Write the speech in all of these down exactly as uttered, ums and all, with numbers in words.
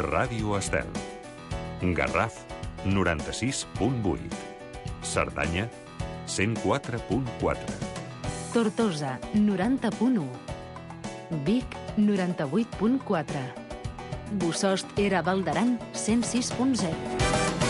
Ràdio Estel. Garraf, noranta-sis punt vuit. Cerdanya, cent quatre punt quatre. Tortosa, noranta punt u. Vic, noranta-vuit punt quatre. Bossòst, Era, Val d'Aran, cent sis punt zero.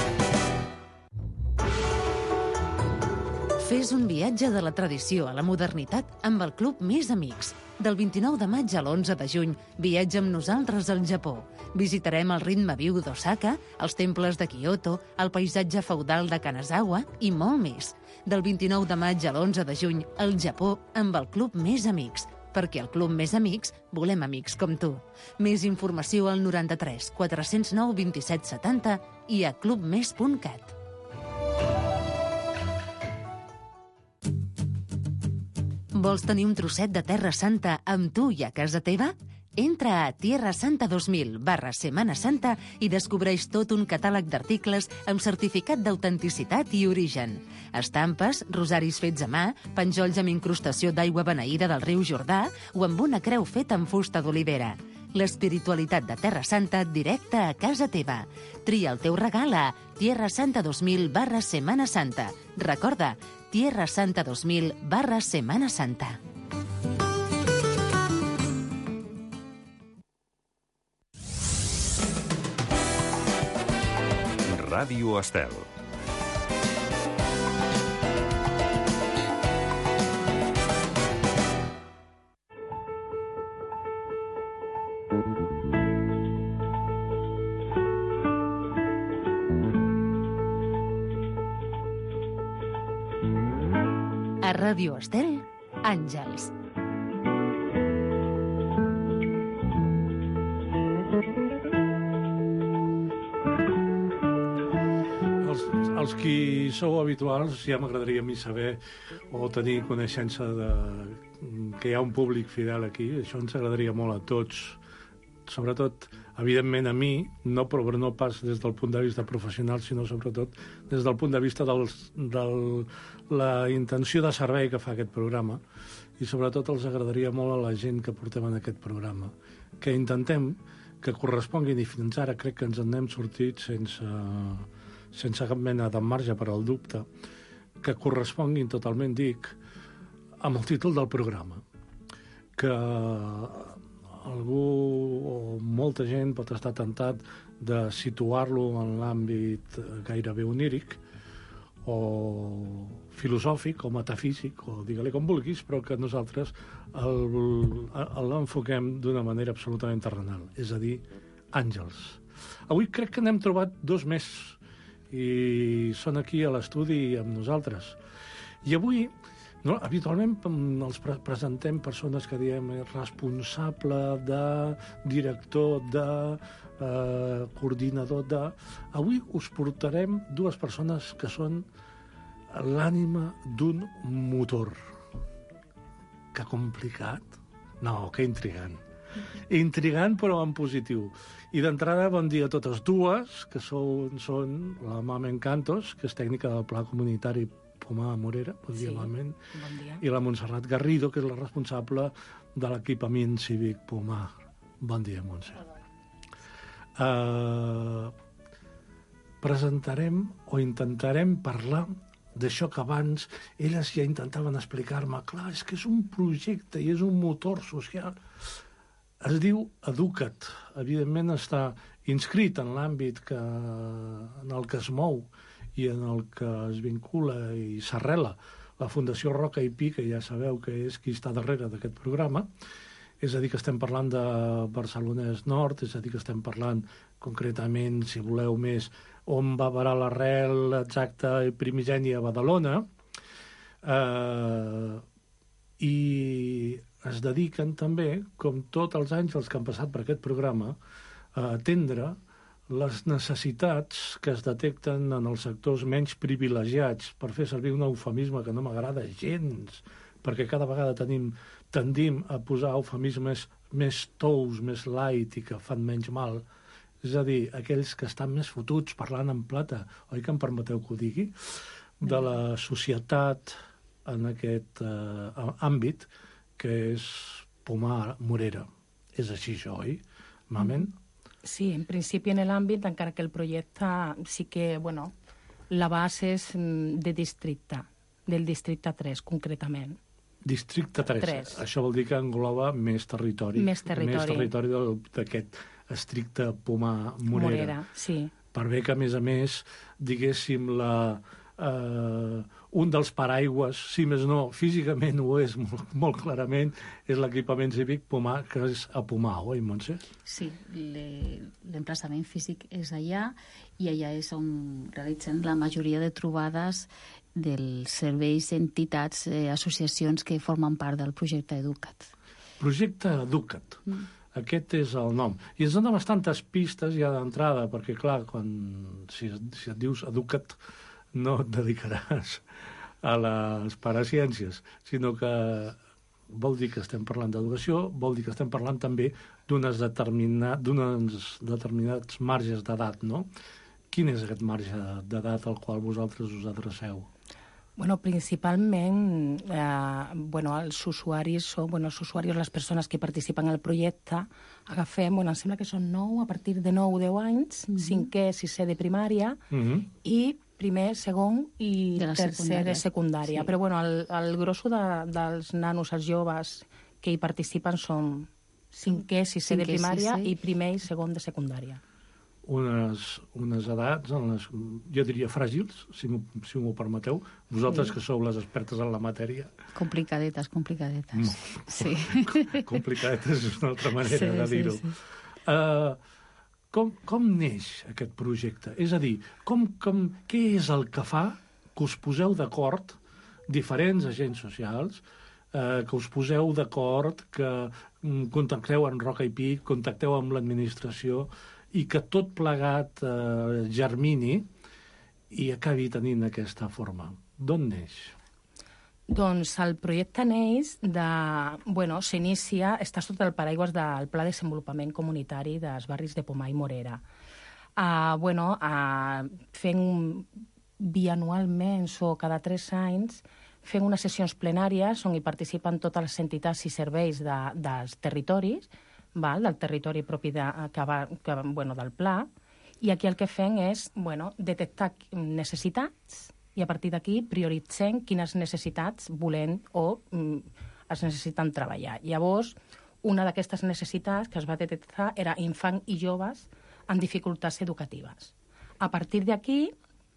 Fes un viatge de la tradició a la modernitat amb el Club Més Amics. Del vint-i-nou de maig a l'onze de juny, viatja amb nosaltres al Japó. Visitarem el ritme viu d'Osaka, els temples de Kyoto, el paisatge feudal de Kanazawa i molt més. Del vint-i-nou de maig a l'onze de juny, al Japó amb el Club Més Amics. Perquè al Club Més Amics volem amics com tu. Més informació al noranta-tres quatre-cents nou vint-i-set setanta i a clubmes punt cat. Vols tenir un trosset de Terra Santa amb tu i a casa teva? Entra a Tierra Santa dos mil barra Setmana Santa i descobreix tot un catàleg d'articles amb certificat d'autenticitat i origen. Estampes, rosaris fets a mà, penjolls amb incrustació d'aigua beneïda del riu Jordà o amb una creu feta amb fusta d'olivera. L'espiritualitat de Terra Santa directa a casa teva. Tria el teu regal a Tierra Santa dos mil barra Setmana Santa. Recorda, Tierra Santa dos mil barra Setmana Santa. Ràdio Estel. A Ràdio Estel, Àngels. Els qui sou habituals, ja m'agradaria a mi saber o tenir coneixença de que hi ha un públic fidel aquí. Això ens agradaria molt a tots, sobretot, evidentment a mi, no, però no pas des del punt de vista professional, sinó sobretot des del punt de vista de la intenció de servei que fa aquest programa, i sobretot els agradaria molt a la gent que portem en aquest programa, que intentem que corresponguin, i fins ara crec que ens en hem sortit sense... sense cap mena de marge per al dubte, que corresponguin totalment, dic, amb el títol del programa. Que algú o molta gent pot estar tentat de situar-lo en l'àmbit gairebé oníric o filosòfic o metafísic, o digue-li com vulguis, però que nosaltres l'enfoquem d'una manera absolutament terrenal, és a dir, àngels. Avui crec que n'hem trobat dos més, i són aquí a l'estudi amb nosaltres. I avui, no, habitualment els pre presentem persones que diem responsable de, director de, eh, coordinador de... Avui us portarem dues persones que són l'ànima d'un motor. Que complicat. No, que intrigant. Intrigant, però en positiu. I d'entrada, bon dia a totes dues, que són, són la Mamen Cantos, que és tècnica del Pla Comunitari Pomar Morera, bon dia, sí, Mamen. Bon dia. I la Montserrat Garrido, que és la responsable de l'equipament cívic Pomar. Bon dia, Montse. Uh, presentarem o intentarem parlar d'això que abans elles ja intentaven explicar-me. Clar, és que és un projecte i és un motor social. Es diu Educa't. Evidentment està inscrit en l'àmbit que, en el que es mou i en el que es vincula i s'arrela la Fundació Roca i Pi, que ja sabeu que és qui està darrere d'aquest programa. És a dir, que estem parlant de Barcelonès Nord, és a dir, que estem parlant concretament, si voleu més, on va parar l'arrel exacta i primigènia a Badalona. Eh, I es dediquen també, com tots els àngels que han passat per aquest programa, a atendre les necessitats que es detecten en els sectors menys privilegiats, per fer servir un eufemisme que no m'agrada gens, perquè cada vegada tenim, tendim a posar eufemismes més tous, més light i que fan menys mal. És a dir, aquells que estan més fotuts parlant en plata, oi que em permeteu que ho digui, de la societat en aquest eh, àmbit, que és Pomar Morera. És així, això, oi, Mamen? Sí, en principi en l'àmbit, encara que el projecte sí que, bueno, la base és de districte, del districte tres, concretament. Districte tres. tres. Això vol dir que engloba més territori. Més territori. Més territori d'aquest estricte Pomar-Morera. Morera, sí. Per bé que, a més a més, diguéssim, la... Uh, un dels paraigües, si més no, físicament ho és molt, molt clarament, és l'equipament cívic Pomar, que és a Pomar, oi, Montse? Sí, l'emplaçament físic és allà i allà és on realitzen la majoria de trobades dels serveis, entitats, eh, associacions que formen part del projecte Educat. Projecte Educat. Mm. Aquest és el nom. I ens dona bastantes pistes ja d'entrada, perquè, clar, quan, si, si et dius Educat, no et dedicaràs a les paraciències, sinó que vol dir que estem parlant d'educació, vol dir que estem parlant també d'unes determinat, d'uns determinats marges d'edat, no? Quin és aquest marge d'edat al qual vosaltres us adreceu? Bueno, principalment, eh, bueno, els usuaris, o, bueno, els usuaris, les persones que participen al projecte, agafem, bueno, em sembla que són nou, a partir de nou o deu anys, mm-hmm. cinquè, sisè de primària, mm-hmm. i primer, segon i de tercer secundària. de secundària. Sí. Però bueno, el, el grosso de, dels nanos, els joves que hi participen són cinquè, sisè de primària sisè. I primer i segon de secundària. Unes, unes edats, en les, jo diria fràgils, si m'ho si permeteu, vosaltres sí. que sou les expertes en la matèria. Complicadetes, complicadetes. No. Sí. Complicadetes és una altra manera sí, de dir-ho. Sí, sí. Uh, Com, com neix aquest projecte? És a dir, com, com, què és el que fa que us poseu d'acord, diferents agents socials, eh, que us poseu d'acord, que mm, contacteu en Roca i Pi, contacteu amb l'administració i que tot plegat eh, germini i acabi tenint aquesta forma? D'on neix? Doncs el projecte neix de... Bueno, s'inicia, està sota el paraigües del Pla de Desenvolupament Comunitari dels barris de Pomar i Morera. Uh, bueno, uh, fent bianualment o cada tres anys, fent unes sessions plenàries on hi participen totes les entitats i serveis de, dels territoris, val? Del territori propi de, que va, que, bueno, del pla, i aquí el que fem és, bueno, detectar necessitats i a partir d'aquí prioritzem quines necessitats volem o mm, es necessiten treballar. Llavors, una d'aquestes necessitats que es va detectar era infants i joves amb dificultats educatives. A partir d'aquí,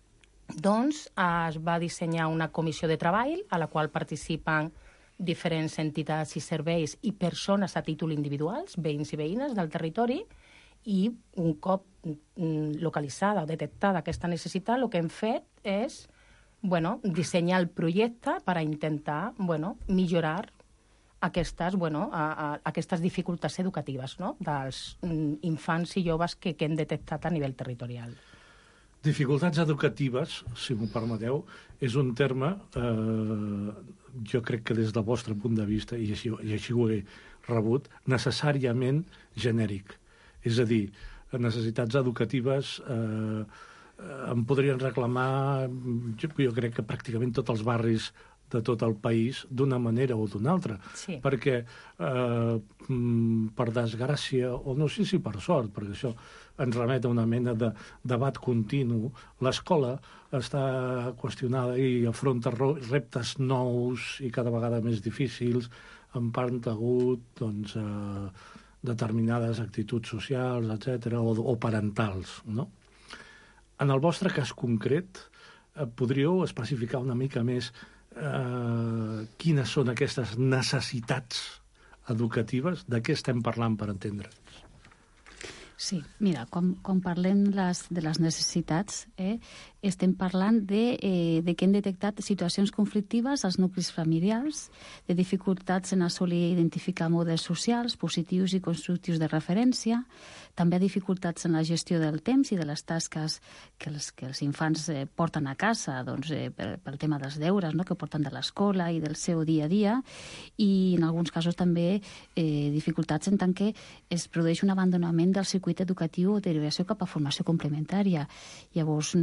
doncs, es va dissenyar una comissió de treball a la qual participen diferents entitats i serveis i persones a títol individuals, veïns i veïnes del territori, i un cop mm, localitzada o detectada aquesta necessitat, el que hem fet és bueno, dissenyar el projecte per a intentar bueno, millorar aquestes, bueno, a, a, aquestes dificultats educatives, no? Dels mm, infants i joves que, que hem detectat a nivell territorial. Dificultats educatives, si m'ho permeteu, és un terme, eh, jo crec que des del vostre punt de vista, i així, i així ho he rebut, necessàriament genèric. És a dir, necessitats educatives... Eh, em podrien reclamar, jo, jo crec que pràcticament tots els barris de tot el país d'una manera o d'una altra. Sí. Perquè, eh, per desgràcia, o no sé si per sort, perquè això ens remet a una mena de debat continu, l'escola està qüestionada i afronta reptes nous i cada vegada més difícils, en part degut doncs, a determinades actituds socials, etcètera, o, o parentals, no? En el vostre cas concret, eh, podríeu especificar una mica més eh, quines són aquestes necessitats educatives? De què estem parlant, per entendre'ns? Sí, mira, quan, quan parlem les, de les necessitats, eh, estem parlant de, eh, de que hem detectat situacions conflictives als nuclis familiars, de dificultats en assolir i identificar models socials, positius i constructius de referència, també dificultats en la gestió del temps i de les tasques que els, que els infants eh, porten a casa, doncs, eh, pel, pel tema dels deures, no?, que porten de l'escola i del seu dia a dia, i en alguns casos també eh, dificultats en tant que es produeix un abandonament del circuit educatiu o derivació cap a formació complementària. Llavors, no,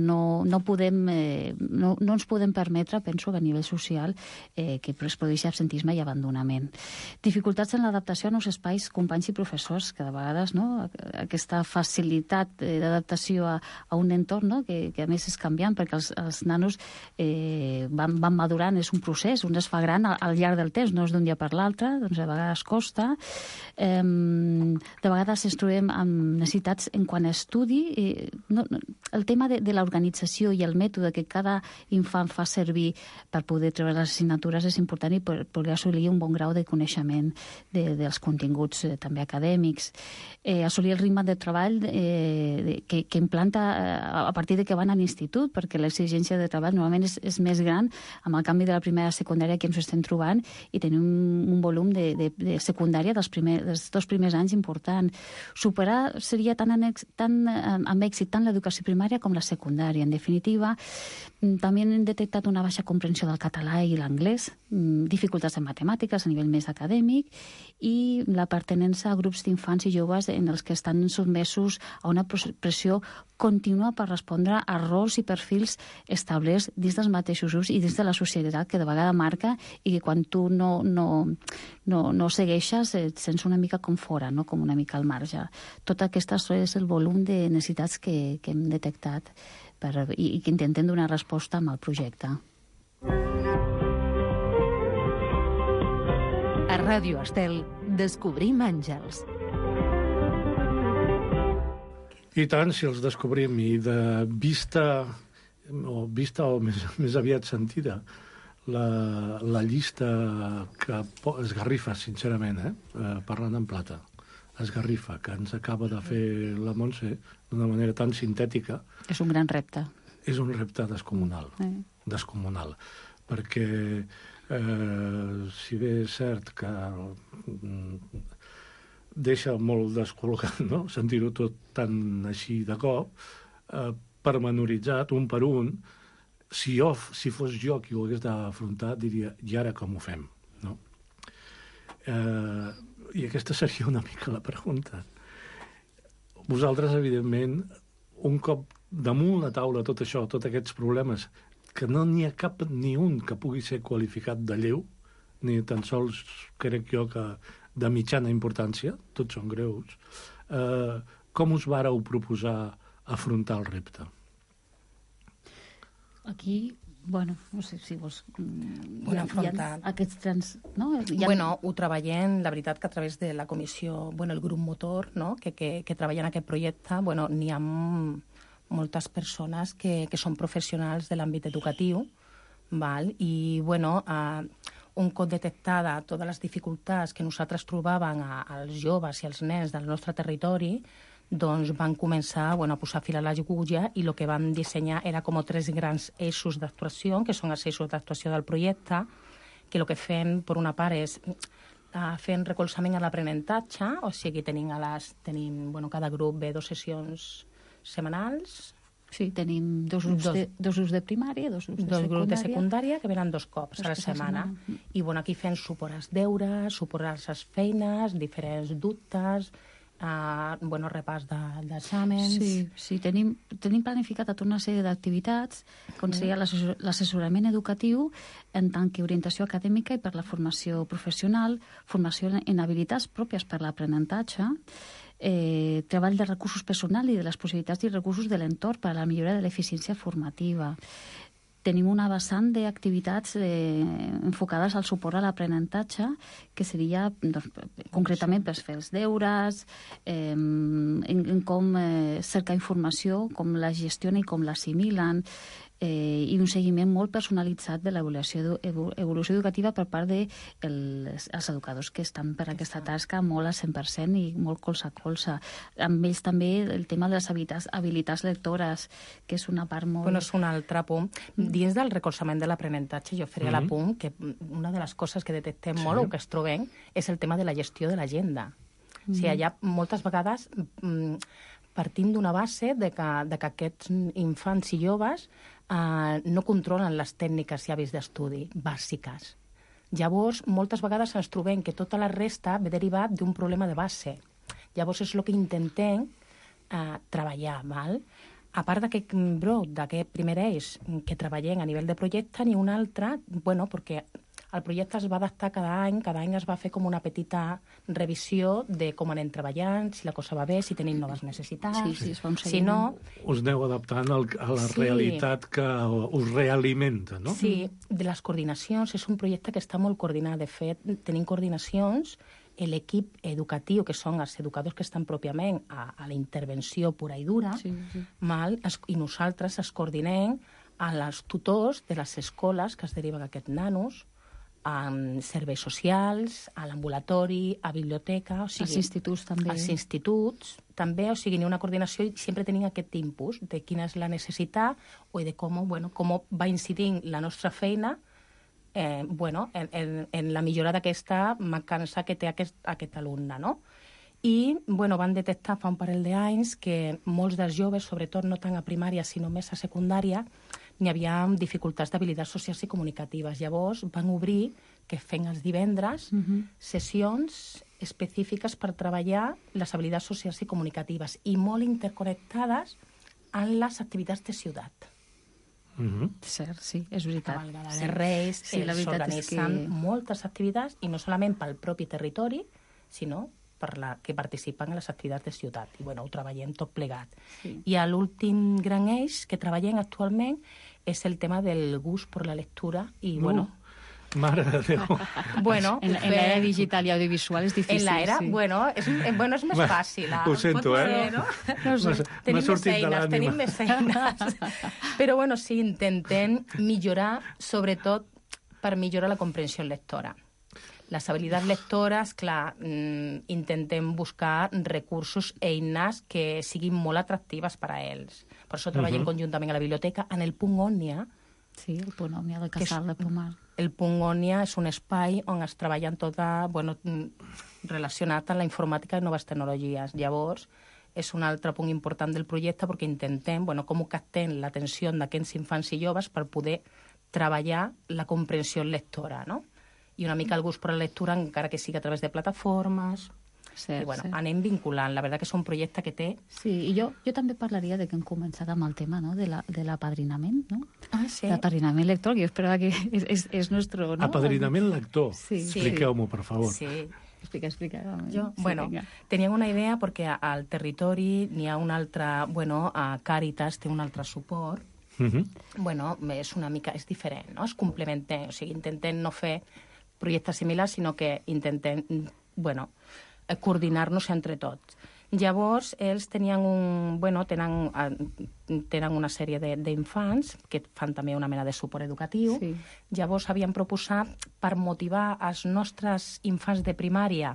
no, podem, eh, no, no ens podem permetre, penso que a nivell social, eh, que es produeixi absentisme i abandonament. Dificultats en l'adaptació a nous espais, companys i professors, que de vegades no, aquesta facilitat d'adaptació a, a un entorn, no, que, que a més és canviant, perquè els, els nanos eh, van, van madurant, és un procés, un es fa gran al, al llarg del temps, no és d'un dia per l'altre, doncs a vegades costa. Eh, de vegades ens trobem amb necessitats en quant a estudi. Eh, no, no, el tema de, de l'organització i el mètode que cada infant fa servir per poder treure les assignatures és important i per poder assolir un bon grau de coneixement de, dels continguts eh, també acadèmics. Eh, assolir el ritme de treball eh, de, que, que implanta eh, a partir de que van a l'institut, perquè l'exigència de treball normalment és, és més gran amb el canvi de la primera a secundària que ens estem trobant i tenim un, un volum de, de, de secundària dels, primer, dels dos primers anys important. Superar seria tan, anex, tan amb èxit tant l'educació primària com la secundària. En definitiva, també hem detectat una baixa comprensió del català i l'anglès, dificultats en matemàtiques a nivell més acadèmic i la pertinença a grups d'infants i joves en els que estan sotmesos a una pressió contínua per respondre a rols i perfils establerts dins dels mateixos grups i dins de la societat que de vegada marca i que quan tu no, no, no, no segueixes et sents una mica com fora, no? Com una mica al marge. Tot aquest és el volum de necessitats que, que hem detectat per, i, i que intentem donar resposta amb el projecte. A Ràdio Estel descobrim àngels. I tant, si els descobrim, i de vista, o vista o més, més aviat sentida, la, la llista que esgarrifa, sincerament, eh? Eh, parlant en plata, esgarrifa, que ens acaba de fer la Montse d'una manera tan sintètica. És un gran repte. És un repte descomunal, eh. descomunal, perquè eh, si bé és cert que deixa molt descol·locat, no?, sentir-ho tot tan així de cop, eh, pormenoritzat, un per un, si, jo, si fos jo qui ho hagués d'afrontar, diria, i ara com ho fem? No? Eh, I aquesta seria una mica la pregunta. Vosaltres, evidentment, un cop damunt la taula tot això, tots aquests problemes, que no n'hi ha cap ni un que pugui ser qualificat de lleu, ni tan sols crec jo que de mitjana importància, tots són greus, eh, com us vàreu proposar afrontar el repte? Aquí, bueno, no sé si vols... Bueno, afrontar... Aquests trans... No? Ha... Bueno, ho treballem, la veritat, que a través de la comissió, bueno, el grup motor, no?, que, que, que treballa en aquest projecte, bueno, n'hi ha moltes persones que, que són professionals de l'àmbit educatiu, val? I, bueno, eh, un cop detectada totes les dificultats que nosaltres trobàvem als joves i als nens del nostre territori, doncs van començar, bueno, a posar fil a l'agulla i el que vam dissenyar era com tres grans eixos d'actuació, que són els eixos d'actuació del projecte, que el que fem, per una part, és uh, fent recolzament a l'aprenentatge, o sigui, tenim, a les, tenim bueno, cada grup ve dues sessions setmanals. Sí, tenim dos grups, dos, de, dos grups de primària, dos grups de dos secundària. grups de secundària que venen dos cops dos a la setmana. setmana. I bueno, aquí fem suport als deures, suport a les feines, diferents dubtes, uh, bueno, repàs d'exàmens... De, sí, sí, tenim, tenim planificat tota una sèrie d'activitats, com seria l'assessorament educatiu en tant que orientació acadèmica i per la formació professional, formació en habilitats pròpies per l'aprenentatge, Eh, treball de recursos personal i de les possibilitats i recursos de l'entorn per a la millora de l'eficiència formativa. Tenim una vessant d'activitats eh, enfocades al suport a l'aprenentatge, que seria doncs, concretament per fer els deures, eh, en, en com eh, cercar informació, com la gestionen i com l'assimilen, eh, i un seguiment molt personalitzat de l'evolució evolució educativa per part dels de els educadors que estan per aquesta tasca molt al cent per cent i molt colze a colze. Amb ells també el tema de les habilitats, habilitats lectores, que és una part molt... Bueno, és un altre punt. Mm. Dins del recolzament de l'aprenentatge, jo faria mm-hmm. l'apunt que una de les coses que detectem sí. molt o que es trobem és el tema de la gestió de l'agenda. Mm. O sigui, allà moltes vegades mm, partim d'una base de que, de que aquests infants i joves Uh, no controlen les tècniques i hàbits d'estudi bàsiques. Llavors, moltes vegades ens trobem que tota la resta ve derivat d'un problema de base. Llavors, és el que intentem uh, treballar, val? a part d'aquest brot, d'aquest primer eix que treballem a nivell de projecte, n'hi ha un altre, bueno, perquè el projecte es va adaptar cada any, cada any es va fer com una petita revisió de com anem treballant, si la cosa va bé, si tenim noves necessitats, sí, sí, es fa un si no... Us aneu adaptant al, a la sí. realitat que us realimenta, no? Sí, de les coordinacions, és un projecte que està molt coordinat. De fet, tenim coordinacions, l'equip educatiu, que són els educadors que estan pròpiament a, a la intervenció pura i dura, sí, sí. Mal, es, i nosaltres es coordinem a els tutors de les escoles que es deriven aquests nanos, a serveis socials, a l'ambulatori, a biblioteca... O sigui, als instituts també. Als instituts també, o sigui, n'hi ha una coordinació i sempre tenim aquest impuls de quina és la necessitat o de com, bueno, com va incidint la nostra feina eh, bueno, en, en, en la millora d'aquesta mancança que té aquest, aquest alumne, no? I bueno, van detectar fa un parell d'anys que molts dels joves, sobretot no tant a primària sinó més a secundària, n'hi havia dificultats d'habilitats socials i comunicatives. Llavors van obrir, que fem els divendres, uh-huh. sessions específiques per treballar les habilitats socials i comunicatives i molt interconnectades amb les activitats de ciutat. Uh-huh. Cert, sí, és veritat. Cavalgada sí. de Reis, sí, la s'organitzen que... moltes activitats i no solament pel propi territori, sinó per la que participen en les activitats de ciutat. I bueno, ho treballem tot plegat. Sí. I l'últim gran eix que treballem actualment és el tema del gust per la lectura i, no. bueno... Mare de Déu. Bueno, en, en l'era digital i audiovisual és difícil. En l'era, sí. bueno, és, bueno, és més fàcil. Ho sento, eh? Ser, no? No sé. Tenim més eines, tenim més eines. Però, bueno, sí, intentem millorar, sobretot per millorar la comprensió lectora. Les habilitats lectores, clar, mm, intentem buscar recursos, eines que siguin molt atractives per a ells. Per això treballem uh-huh. conjuntament a la biblioteca. En el punt Òmnia... Sí, el punt Òmnia de Casal de Pomar. El punt Òmnia és un espai on es treballa tota, bueno, relacionat amb la informàtica i noves tecnologies. Llavors, és un altre punt important del projecte perquè intentem, bueno, com captem l'atenció d'aquests infants i joves per poder treballar la comprensió lectora, no? I una mica el gust per la lectura, encara que sigui a través de plataformes. Cert, I bueno, cert. anem vinculant. La veritat que és un projecte que té... Sí, i jo, jo també parlaria de que hem començat amb el tema, no?, de l'apadrinament, no? Ah, sí. L'apadrinament lector, que jo esperava que és, és, és nostre... No? Apadrinament lector. Sí. Expliqueu-m'ho, per favor. Sí. Explica, explica. Jo, sí, bueno, venga. teníem una idea perquè al territori n'hi ha un altre... Bueno, a Càritas té un altre suport. Uh-huh. Bueno, és una mica... És diferent, no? Es complementen. O sigui, intentem no fer projectes similars, sinó que intentem, bueno, coordinar-nos entre tots. Llavors, ells tenien un, bueno, tenen, tenen una sèrie d'infants que fan també una mena de suport educatiu. Sí. Llavors, havien proposat, per motivar els nostres infants de primària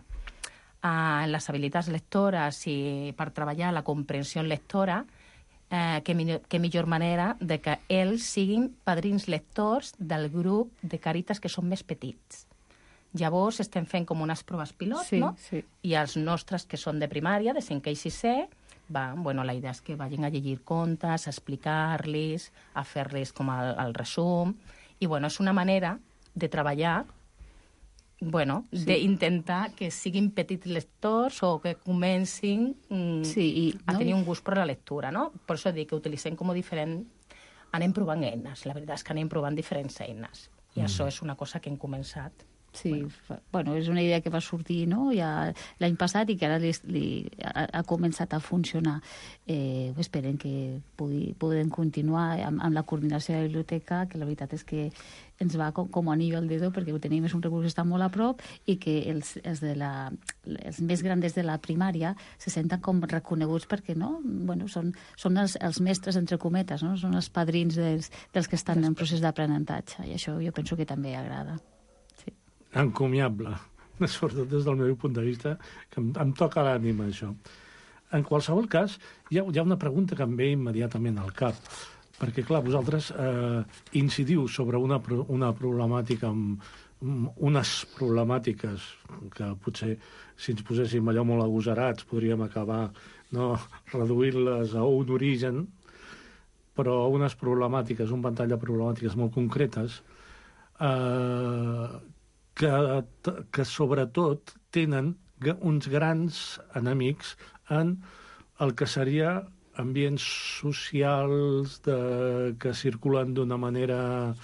en les habilitats lectores i per treballar la comprensió lectora, eh, que, millor, que millor manera de que ells siguin padrins lectors del grup de Càritas que són més petits. Llavors estem fent com unes proves pilot, sí, no? Sí. I els nostres que són de primària, de cinquè i sisè, van, bueno, la idea és que vagin a llegir contes, a explicar-los, a fer-los com el, el resum. I, bueno, és una manera de treballar, bueno, sí. d'intentar que siguin petits lectors o que comencin mm, sí, i, a no? tenir un gust per la lectura, no? Per això dic que utilitzem com diferent... Anem provant eines, la veritat és que anem provant diferents eines. I mm. això és una cosa que hem començat. Sí, bueno. bueno, és una idea que va sortir, no?, ja l'any passat i que ara li, li ha, ha començat a funcionar. Eh, esperem que pugui, podem continuar amb, amb la coordinació de la biblioteca, que la veritat és que ens va com, com anillo al dedo, perquè ho tenim, és un recurs que està molt a prop i que els, els, de la, els més grans de la primària se senten com reconeguts perquè, no?, bueno, són, són els, els mestres, entre cometes, no?, són els padrins dels, dels que estan en procés d'aprenentatge, i això jo penso que també agrada. Encomiable, sobretot des del meu punt de vista, que em, em toca l'ànima, això. En qualsevol cas, hi ha, hi ha una pregunta que em ve immediatament al cap, perquè, clar, vosaltres eh, incidiu sobre una, una problemàtica, amb unes problemàtiques que potser, si ens poséssim allò molt agosarats, podríem acabar, no, reduint-les a un origen, però unes problemàtiques, un ventall de problemàtiques molt concretes, eh, Que, que sobretot tenen uns grans enemics en el que seria ambients socials de, que circulen d'una manera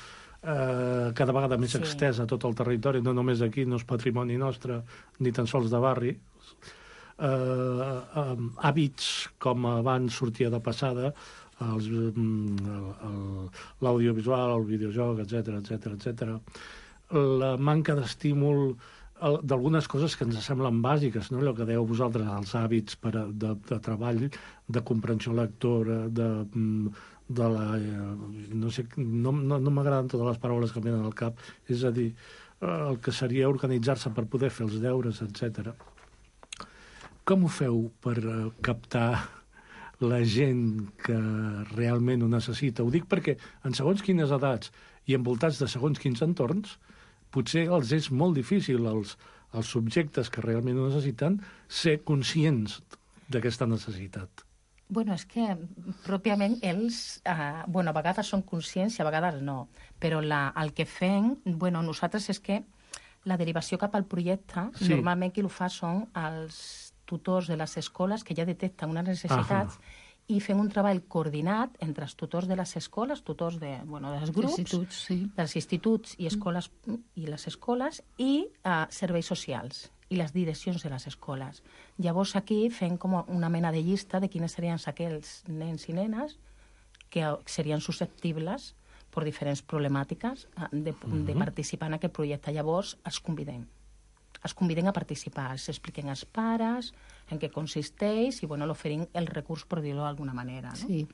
eh, cada vegada més Sí. extesa a tot el territori, no només aquí, no és patrimoni nostre, ni tan sols de barri. Eh, eh, hàbits com abans sortia de passada, els, mm, el- el- l'audiovisual, el videojoc, etcètera, etcètera, etcètera. La manca d'estímul el- d'algunes coses que ens semblen bàsiques, no? Allò que dèieu vosaltres, els hàbits per a, de, de treball, de comprensió lectora, de, mm, de la... eh, no sé, no, no, no m'agraden totes les paraules que em venen al cap, és a dir, eh, el que seria organitzar-se per poder fer els deures, etcètera. Com ho feu per eh, captar la gent que realment ho necessita? Ho dic perquè en segons quines edats i envoltats de segons quins entorns, potser els és molt difícil als, als subjectes que realment ho necessiten ser conscients d'aquesta necessitat. Bueno, és que pròpiament ells, eh, bueno, a vegades són conscients i a vegades no, però la, el que fem, bueno, nosaltres és que la derivació cap al projecte, Sí. normalment qui ho fa són els tutors de les escoles que ja detecten unes necessitats Ahà. i fem un treball coordinat entre els tutors de les escoles, tutors de, bueno, dels grups, Instituts, sí. dels instituts i escoles i les escoles i uh, serveis socials i les direccions de les escoles. Llavors aquí fem com una mena de llista de quines serien aquells nens i nenes que serien susceptibles per diferents problemàtiques uh, de, uh-huh. de participar en aquest projecte. Llavors els convidem. Els convidem a participar, els expliquen als pares en què consisteix i bueno, l'oferim el recurs, per dir-ho d'alguna manera. No? Sí.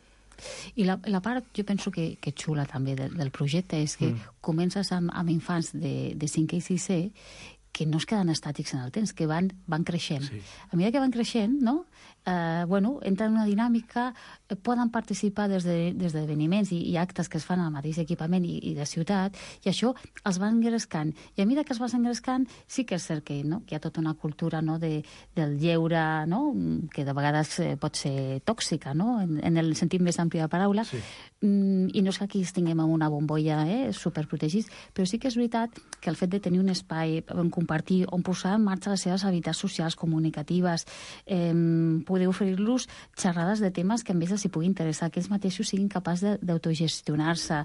I la, la part, jo penso que, que xula també del, del projecte és que mm. comences amb, amb infants de, de cinquè i sisè que no es queden estàtics en el temps, que van, van creixent. Sí. A mesura que van creixent, no? eh, bueno, entren en una dinàmica, eh, poden participar des d'esdeveniments de, i, i actes que es fan al mateix equipament i, i de ciutat, i això els va engrescant. I a mesura que es va engrescant, sí que és cert que, no? que hi ha tota una cultura, no? de, del lleure, no? que de vegades eh, pot ser tòxica, no? en, en el sentit més ampli de la paraula, Sí. mm, i no és que aquí estiguem en una bombolla eh, superprotegits, però sí que és veritat que el fet de tenir un espai on compartir, on posar en marxa les seves habilitats socials, comunicatives, eh, poder oferir-los xerrades de temes que a més els hi pugui interessar, que ells mateixos siguin capaços d'autogestionar-se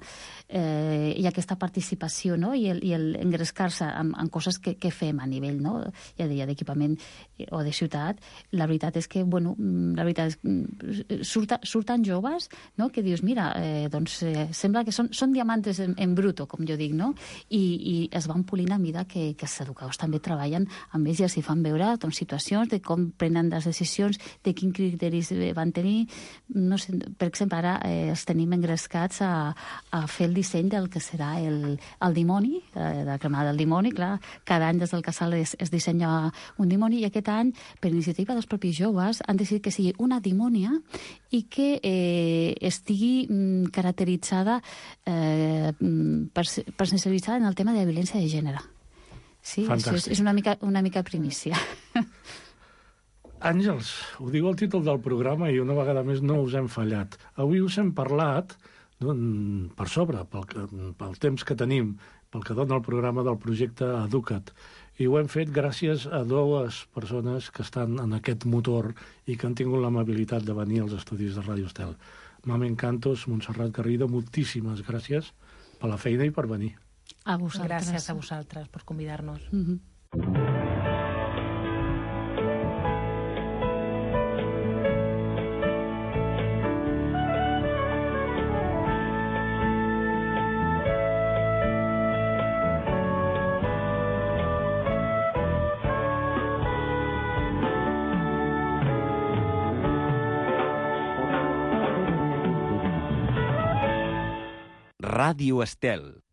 eh, i aquesta participació, no? I el, i el engrescar-se en, en coses que, que fem a nivell, no? ja deia, d'equipament o de ciutat. La veritat és que, bueno, la veritat és surta, surten joves, no? que dius, mira, eh, doncs eh, sembla que són, són diamantes en, en bruto, com jo dic, no? I, i es van polint a mida que, que els educadors també treballen amb ells i els hi fan veure doncs, situacions de com prenen les decisions, de quins criteris van tenir. No sé, per exemple, ara eh, els tenim engrescats a, a fer el disseny del que serà el, el dimoni, eh, la cremada del dimoni. Clar, cada any des del casal es, es dissenya un dimoni i aquest any, per iniciativa dels propis joves, han decidit que sigui una dimònia i que eh, estigui mm, caracteritzada, eh, personalitzada en el tema de la violència de gènere. Sí, és, és una mica, una mica primícia. Àngels, ho diu el títol del programa i una vegada més no us hem fallat. Avui us hem parlat, no, per sobre, pel, que, pel temps que tenim, pel que dona el programa del projecte Educa't. I ho hem fet gràcies a dues persones que estan en aquest motor i que han tingut l'amabilitat de venir als estudis de Ràdio Estel. Mamen Cantos, Montserrat Garrido, moltíssimes gràcies per la feina i per venir. A vosaltres. Gràcies a vosaltres per convidar-nos. Mm-hmm. Ràdio Estel.